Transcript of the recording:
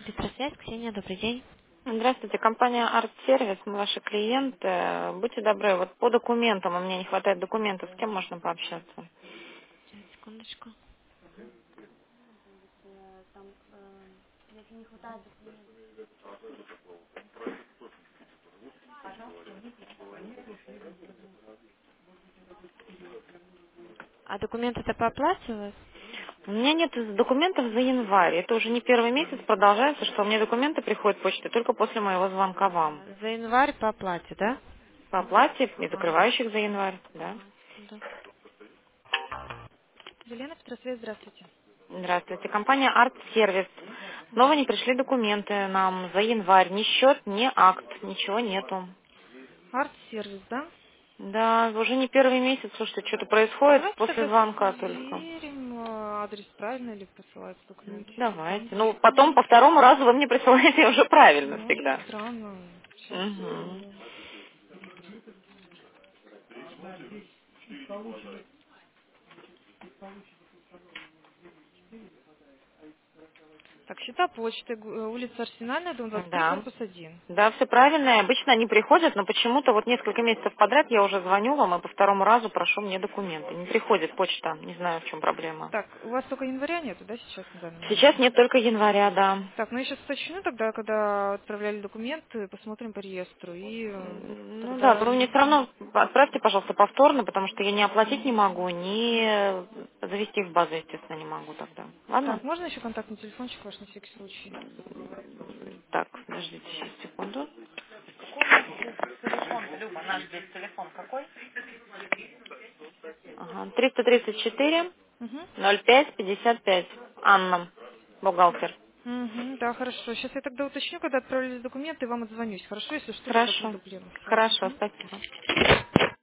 Петросвязь, Ксения, добрый день. Здравствуйте, компания Арт Сервис, мы ваши клиенты. Будьте добры, вот по документам, у меня не хватает документов, с кем можно пообщаться? Сейчас, секундочку. А документы-то по оплате у вас? У меня нет документов за январь, это уже не первый месяц продолжается, что мне документы приходят почтой только после моего звонка вам. За январь по оплате, да? По оплате и Ага. закрывающих за январь, да. Ага, секунду. Елена Петросвязь, здравствуйте. Здравствуйте, компания Арт Сервис. Снова не пришли документы нам за январь, ни счет, ни акт, ничего нету. Арт-сервис, да? Да, уже не первый месяц, слушайте, что-то происходит Давайте после тогда звонка только. сверим, адрес правильно ли посылаются документы. Давайте. Ну, потом по второму разу вы мне присылаете уже правильно Ну, очень всегда. странно. Сейчас. Мгм. Так, счета почты, улица Арсенальная, дом 23, Да. корпус 1. Да, все правильно. И обычно они приходят, но почему-то вот несколько месяцев подряд я уже звоню вам и по второму разу прошу мне документы. Не приходит почта. Не знаю, в чем проблема. Так, у вас только января нету, да, сейчас на данный момент? Сейчас нет только января, да. Так, ну я сейчас уточню тогда, когда отправляли документы, посмотрим по реестру. И Ну да, тогда... вы мне все равно отправьте, пожалуйста, повторно, потому что я не оплатить не могу, ни завести в базу, естественно, не могу тогда. Ладно? Так, можно еще контактный телефончик ваш на всякий случай? Так, подождите сейчас секунду. Телефон, Люба, наш здесь телефон какой? Ага, 334 Угу. 05 55. Анна, бухгалтер. Угу, да, хорошо. Сейчас я тогда уточню, когда отправились документы, и вам отзвонюсь. Хорошо, если что, либо Хорошо. предупрежу. Все. Хорошо, спасибо.